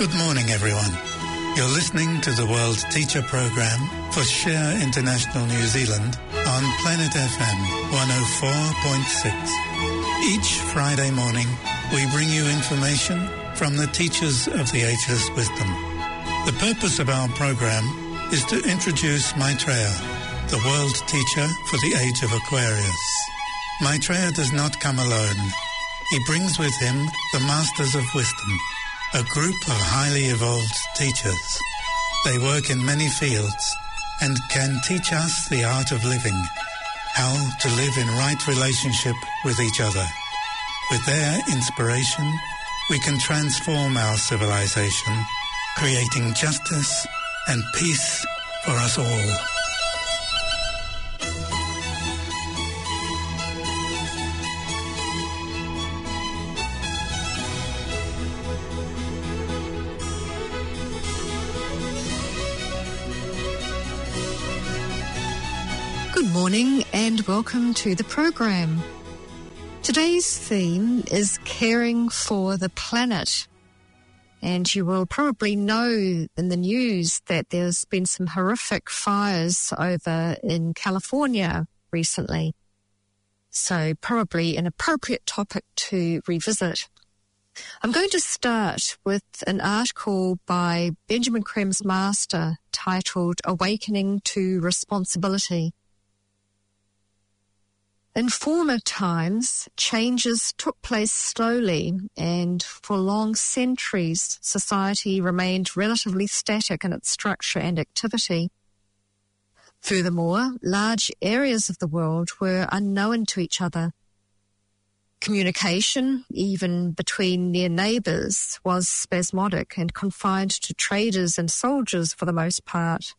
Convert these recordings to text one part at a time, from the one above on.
Good morning, everyone. You're listening to the World Teacher Program for Share International New Zealand on Planet FM 104.6. Each Friday morning, we bring you information from the teachers of the Ageless Wisdom. The purpose of our program is to introduce Maitreya, the world teacher for the age of Aquarius. Maitreya does not come alone. He brings with him the Masters of Wisdom, a group of highly evolved teachers. They work in many fields and can teach us the art of living, how to live in right relationship with each other. With their inspiration, we can transform our civilization, creating justice and peace for us all. Good morning and welcome to the program. Today's theme is caring for the planet. And you will probably know in the news that there's been some horrific fires over in California recently. So probably an appropriate topic to revisit. I'm going to start with an article by Benjamin Kremsmaster titled Awakening to Responsibility. In former times, changes took place slowly, and for long centuries, society remained relatively static in its structure and activity. Furthermore, large areas of the world were unknown to each other. Communication, even between near neighbours, was spasmodic and confined to traders and soldiers for the most part.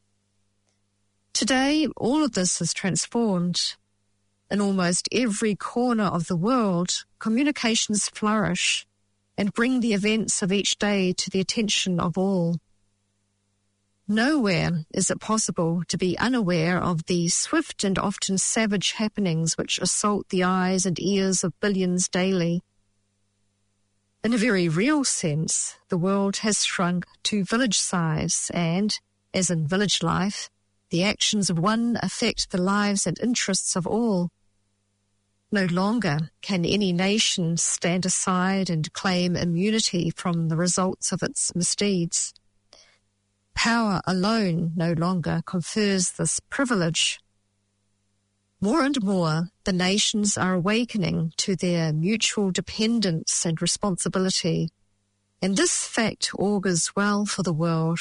Today, all of this is transformed. In almost every corner of the world, communications flourish and bring the events of each day to the attention of all. Nowhere is it possible to be unaware of the swift and often savage happenings which assault the eyes and ears of billions daily. In a very real sense, the world has shrunk to village size and, as in village life, the actions of one affect the lives and interests of all. No longer can any nation stand aside and claim immunity from the results of its misdeeds. Power alone no longer confers this privilege. More and more, the nations are awakening to their mutual dependence and responsibility, and this fact augurs well for the world.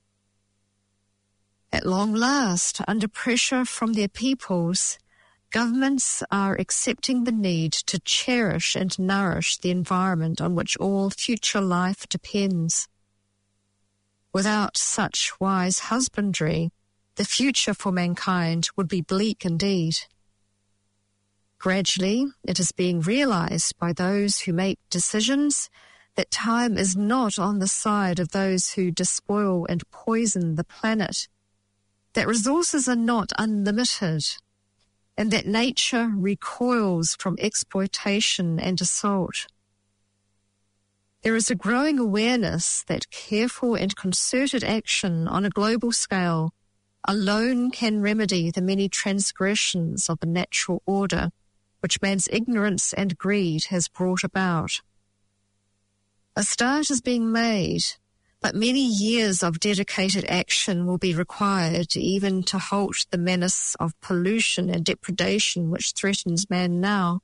At long last, under pressure from their peoples, governments are accepting the need to cherish and nourish the environment on which all future life depends. Without such wise husbandry, the future for mankind would be bleak indeed. Gradually, it is being realized by those who make decisions that time is not on the side of those who despoil and poison the planet, that resources are not unlimited, and that nature recoils from exploitation and assault. There is a growing awareness that careful and concerted action on a global scale alone can remedy the many transgressions of the natural order which man's ignorance and greed has brought about. A start is being made, but many years of dedicated action will be required even to halt the menace of pollution and depredation which threatens man now.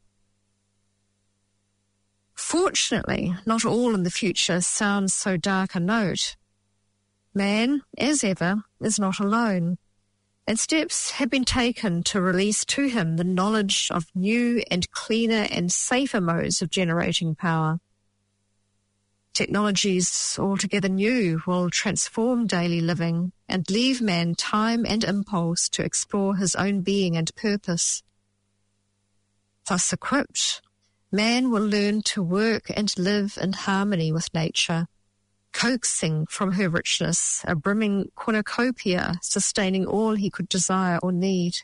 Fortunately, not all in the future sounds so dark a note. Man, as ever, is not alone, and steps have been taken to release to him the knowledge of new and cleaner and safer modes of generating power. Technologies altogether new will transform daily living and leave man time and impulse to explore his own being and purpose. Thus equipped, man will learn to work and live in harmony with nature, coaxing from her richness a brimming cornucopia sustaining all he could desire or need.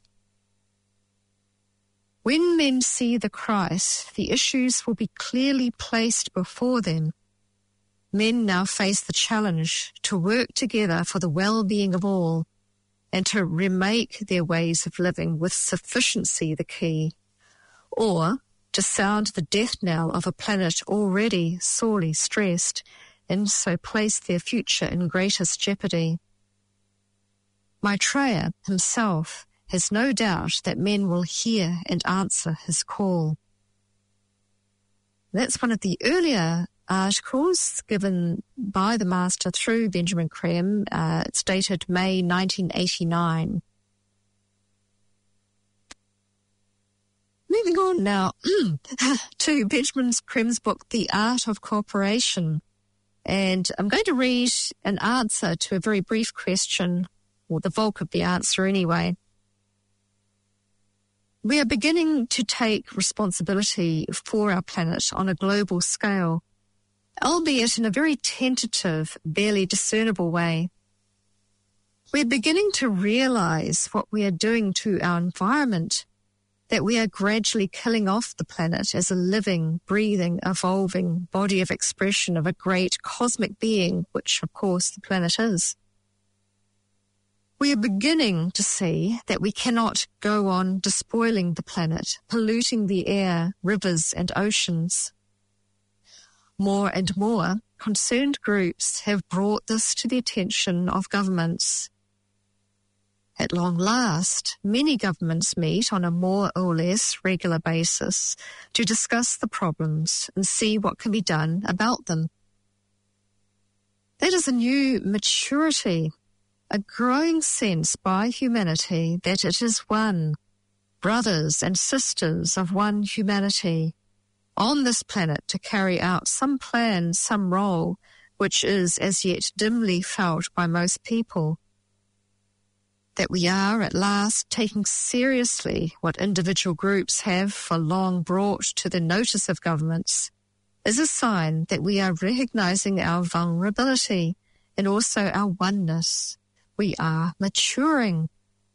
When men see the Christ, the issues will be clearly placed before them. Men now face the challenge to work together for the well-being of all and to remake their ways of living with sufficiency the key, or to sound the death knell of a planet already sorely stressed and so place their future in greatest jeopardy. Maitreya himself has no doubt that men will hear and answer his call. That's one of the earlier articles given by the Master through Benjamin Creme. It's dated May 1989. Moving on now to Benjamin Creme's book, The Art of Cooperation. And I'm going to read an answer to a very brief question, or the bulk of the answer anyway. We are beginning to take responsibility for our planet on a global scale, albeit in a very tentative, barely discernible way. We're beginning to realize what we are doing to our environment, that we are gradually killing off the planet as a living, breathing, evolving body of expression of a great cosmic being, which, of course, the planet is. We are beginning to see that we cannot go on despoiling the planet, polluting the air, rivers, and oceans. More and more concerned groups have brought this to the attention of governments. At long last, many governments meet on a more or less regular basis to discuss the problems and see what can be done about them. That is a new maturity, a growing sense by humanity that it is one, brothers and sisters of one humanity, on this planet to carry out some plan, some role, which is as yet dimly felt by most people. That we are at last taking seriously what individual groups have for long brought to the notice of governments is a sign that we are recognizing our vulnerability and also our oneness. We are maturing.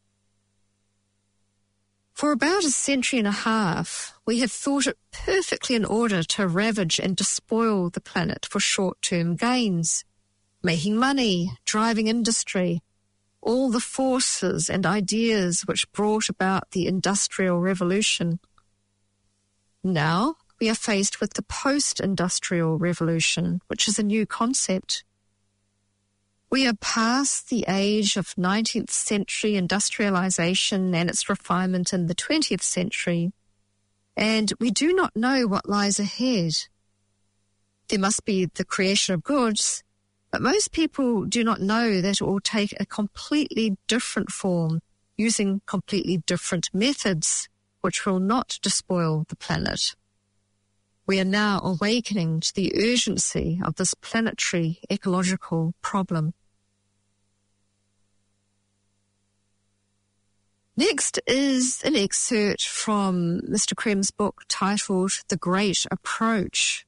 For about a century and a half, we have thought it perfectly in order to ravage and despoil the planet for short-term gains, making money, driving industry, all the forces and ideas which brought about the Industrial Revolution. Now we are faced with the post-industrial revolution, which is a new concept. We are past the age of 19th century industrialization and its refinement in the 20th century, and we do not know what lies ahead. There must be the creation of goods, but most people do not know that it will take a completely different form, using completely different methods, which will not despoil the planet. We are now awakening to the urgency of this planetary ecological problem. Next is an excerpt from Mr. Creme's book titled The Great Approach.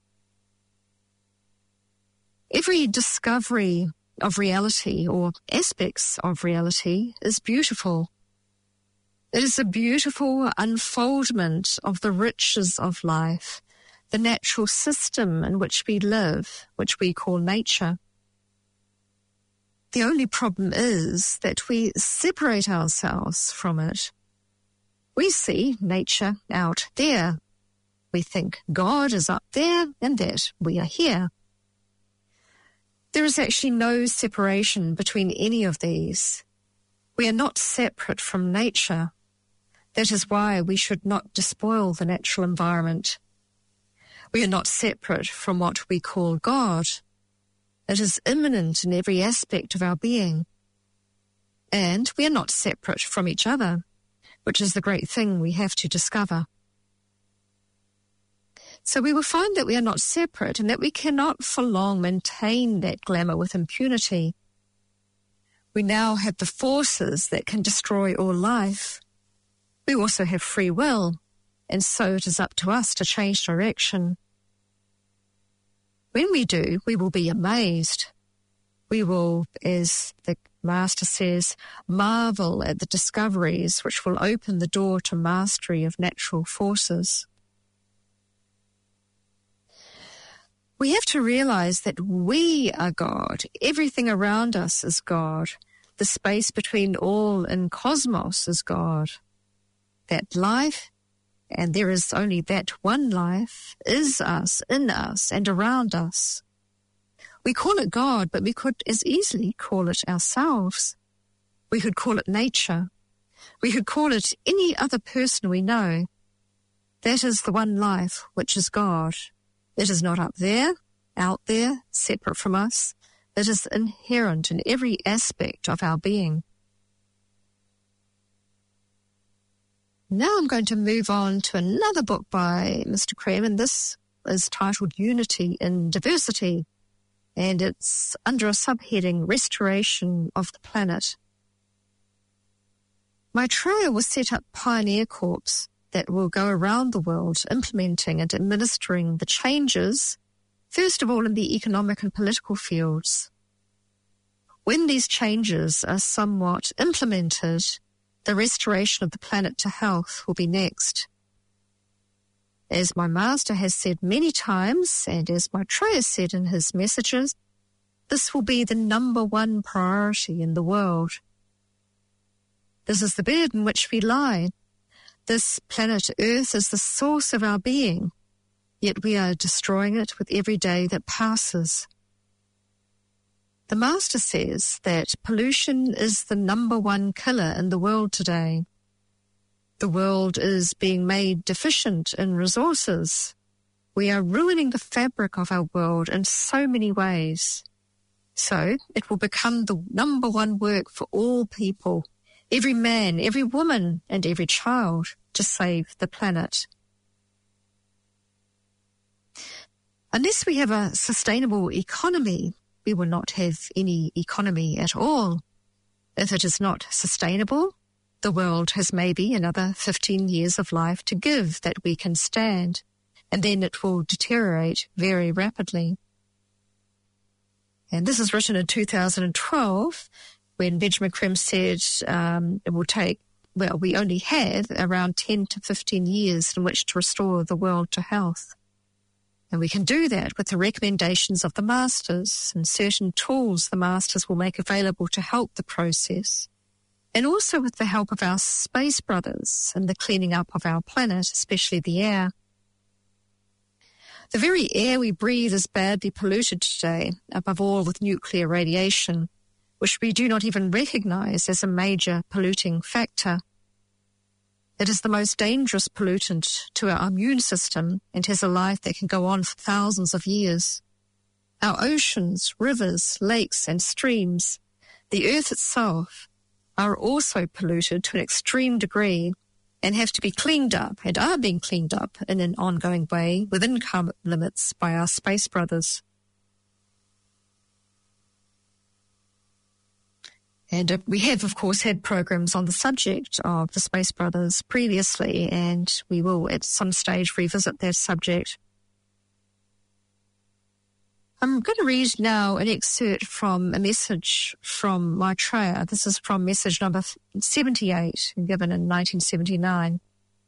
Every discovery of reality or aspects of reality is beautiful. It is a beautiful unfoldment of the riches of life, the natural system in which we live, which we call nature. The only problem is that we separate ourselves from it. We see nature out there. We think God is up there and that we are here. There is actually no separation between any of these. We are not separate from nature. That is why we should not despoil the natural environment. We are not separate from what we call God. It is immanent in every aspect of our being. And we are not separate from each other, which is the great thing we have to discover. So we will find that we are not separate and that we cannot for long maintain that glamour with impunity. We now have the forces that can destroy all life. We also have free will, and so it is up to us to change direction. When we do, we will be amazed. We will, as the Master says, marvel at the discoveries which will open the door to mastery of natural forces. We have to realize that we are God. Everything around us is God. The space between all and cosmos is God. That life, and there is only that one life, is us, in us, and around us. We call it God, but we could as easily call it ourselves. We could call it nature. We could call it any other person we know. That is the one life, which is God. It is not up there, out there, separate from us. It is inherent in every aspect of our being. Now I'm going to move on to another book by Mr. Creme, and this is titled Unity in Diversity, and it's under a subheading, Restoration of the Planet. Maitreya will set up pioneer corps that will go around the world implementing and administering the changes, first of all in the economic and political fields. When these changes are somewhat implemented, the restoration of the planet to health will be next. As my master has said many times, and as Maitreya said in his messages, this will be the number one priority in the world. This is the bed in which we lie. This planet Earth is the source of our being, yet we are destroying it with every day that passes. The Master says that pollution is the number one killer in the world today. The world is being made deficient in resources. We are ruining the fabric of our world in so many ways. So it will become the number one work for all people, every man, every woman, and every child, to save the planet. Unless we have a sustainable economy, we will not have any economy at all. If it is not sustainable, the world has maybe another 15 years of life to give that we can stand, and then it will deteriorate very rapidly. And this is written in 2012, when Benjamin Creme said it will take, well, we only have around 10 to 15 years in which to restore the world to health. And we can do that with the recommendations of the masters and certain tools the masters will make available to help the process, and also with the help of our space brothers and the cleaning up of our planet, especially the air. The very air we breathe is badly polluted today, above all with nuclear radiation, which we do not even recognize as a major polluting factor. It is the most dangerous pollutant to our immune system and has a life that can go on for thousands of years. Our oceans, rivers, lakes, and streams, the earth itself, are also polluted to an extreme degree and have to be cleaned up and are being cleaned up in an ongoing way within carbon limits by our space brothers. And we have, of course, had programs on the subject of the Space Brothers previously, and we will at some stage revisit that subject. I'm going to read now an excerpt from a message from Maitreya. This is from message number 78, given in 1979.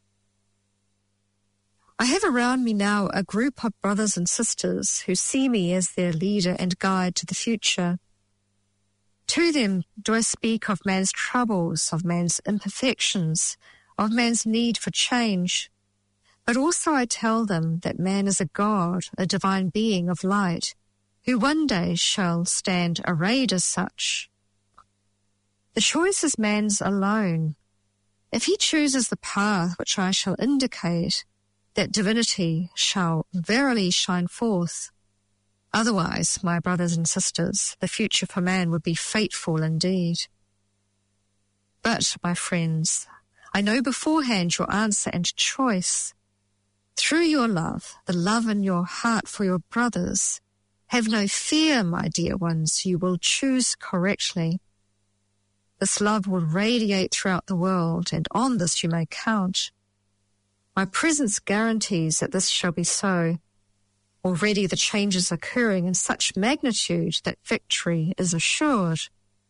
I have around me now a group of brothers and sisters who see me as their leader and guide to the future. To them do I speak of man's troubles, of man's imperfections, of man's need for change. But also I tell them that man is a God, a divine being of light, who one day shall stand arrayed as such. The choice is man's alone. If he chooses the path which I shall indicate, that divinity shall verily shine forth. Otherwise, my brothers and sisters, the future for man would be fateful indeed. But, my friends, I know beforehand your answer and choice. Through your love, the love in your heart for your brothers, have no fear, my dear ones, you will choose correctly. This love will radiate throughout the world, and on this you may count. My presence guarantees that this shall be so. Already the change is occurring in such magnitude that victory is assured.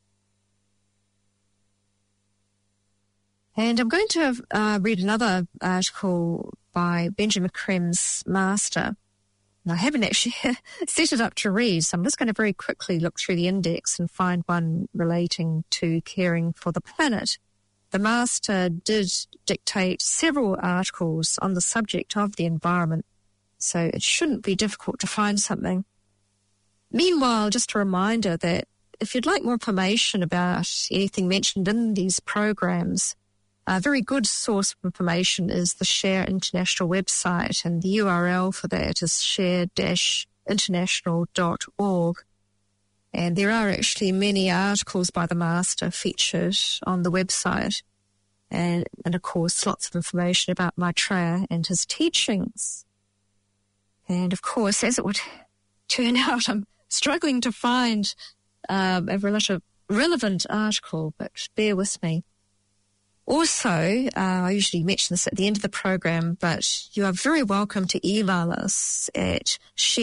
And I'm going to read another article by Benjamin Creme's master, And I haven't actually set it up to read, so I'm just going to very quickly look through the index and find one relating to caring for the planet. The Master did dictate several articles on the subject of the environment, so it shouldn't be difficult to find something. Meanwhile, just a reminder that if you'd like more information about anything mentioned in these programs, a very good source of information is the Share International website, and the URL for that is share-international.org. And there are actually many articles by the Master featured on the website, and of course lots of information about Maitreya and his teachings. And of course, as it would turn out, I'm struggling to find a relevant article, but bear with me. Also, I usually mention this at the end of the program, but you are very welcome to email us at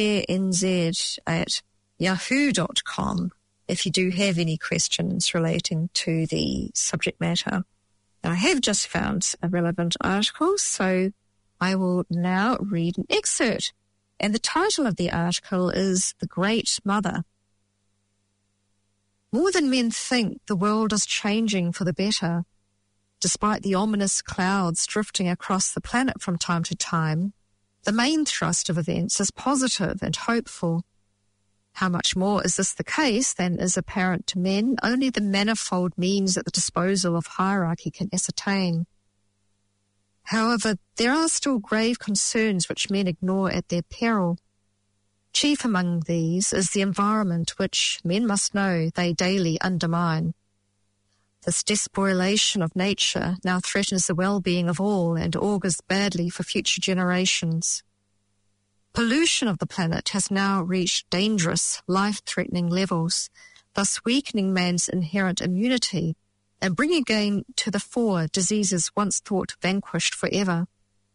sharenz@yahoo.com if you do have any questions relating to the subject matter. And I have just found a relevant article, so I will now read an excerpt. And the title of the article is The Great Mother. More than men think, the world is changing for the better. Despite the ominous clouds drifting across the planet from time to time, the main thrust of events is positive and hopeful. How much more is this the case than is apparent to men only the manifold means at the disposal of hierarchy can ascertain. However, there are still grave concerns which men ignore at their peril. Chief among these is the environment which, men must know, they daily undermine. This despoilation of nature now threatens the well-being of all and augurs badly for future generations. Pollution of the planet has now reached dangerous, life-threatening levels, thus weakening man's inherent immunity and bringing again to the fore diseases once thought vanquished forever.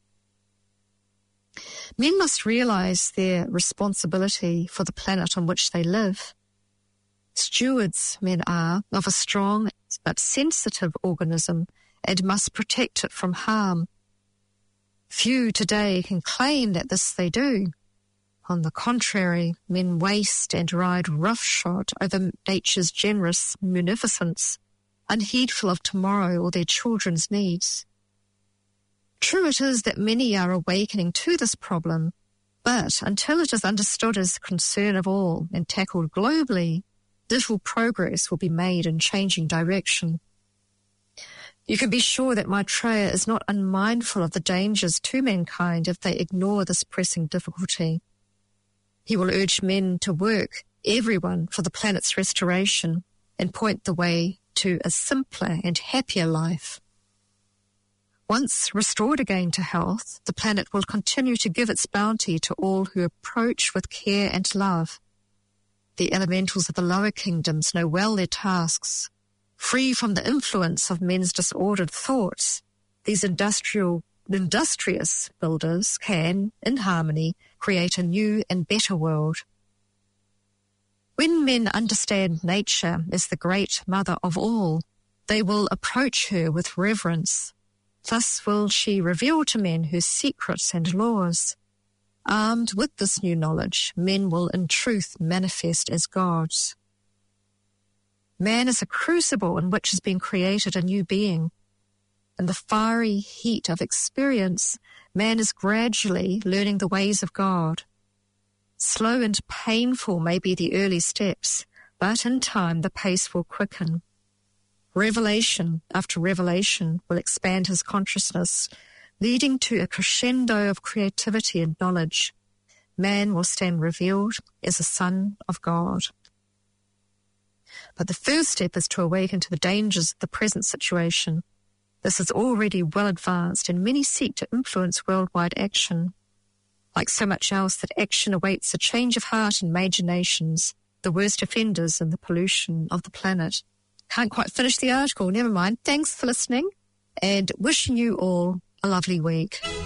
Men must realize their responsibility for the planet on which they live. Stewards, men are, of a strong but sensitive organism and must protect it from harm. Few today can claim that this they do. On the contrary, men waste and ride roughshod over nature's generous munificence, unheedful of tomorrow or their children's needs. True it is that many are awakening to this problem, but until it is understood as the concern of all and tackled globally, little progress will be made in changing direction. You can be sure that Maitreya is not unmindful of the dangers to mankind if they ignore this pressing difficulty. He will urge men to work, everyone, for the planet's restoration and point the way to a simpler and happier life. Once restored again to health, the planet will continue to give its bounty to all who approach with care and love. The elementals of the lower kingdoms know well their tasks. Free from the influence of men's disordered thoughts, these industrious builders can, in harmony, create a new and better world. When men understand nature as the great mother of all, they will approach her with reverence. Thus will she reveal to men her secrets and laws. Armed with this new knowledge, men will in truth manifest as gods. Man is a crucible in which has been created a new being. In the fiery heat of experience, man is gradually learning the ways of God. Slow and painful may be the early steps, but in time the pace will quicken. Revelation after revelation will expand his consciousness, leading to a crescendo of creativity and knowledge. Man will stand revealed as a son of God. But the first step is to awaken to the dangers of the present situation. This is already well advanced, and many seek to influence worldwide action. Like so much else, that action awaits a change of heart in major nations, the worst offenders in the pollution of the planet. Can't quite finish the article, never mind. Thanks for listening, and wishing you all a lovely week.